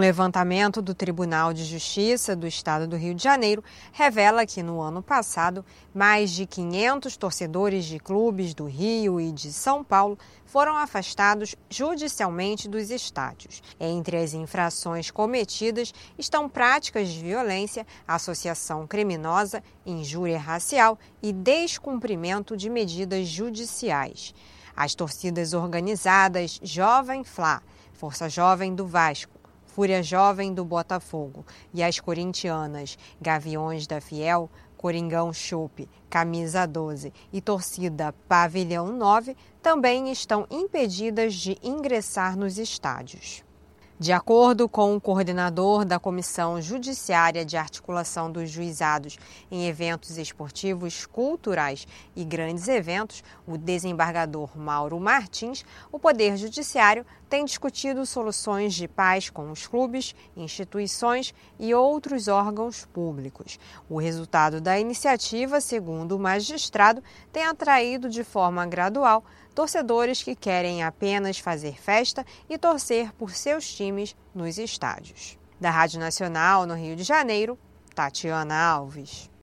Um levantamento do Tribunal de Justiça do Estado do Rio de Janeiro revela que, no ano passado, mais de 500 torcedores de clubes do Rio e de São Paulo foram afastados judicialmente dos estádios. Entre as infrações cometidas estão práticas de violência, associação criminosa, injúria racial e descumprimento de medidas judiciais. As torcidas organizadas Jovem Fla, Força Jovem do Vasco, Fúria Jovem do Botafogo e as corintianas Gaviões da Fiel, Coringão Chope, Camisa 12 e torcida Pavilhão 9 também estão impedidas de ingressar nos estádios. De acordo com o coordenador da Comissão Judiciária de Articulação dos Juizados em Eventos Esportivos, Culturais e Grandes Eventos, o desembargador Mauro Martins, o Poder Judiciário tem discutido soluções de paz com os clubes, instituições e outros órgãos públicos. O resultado da iniciativa, segundo o magistrado, tem atraído de forma gradual torcedores que querem apenas fazer festa e torcer por seus times nos estádios. Da Rádio Nacional, no Rio de Janeiro, Tatiana Alves.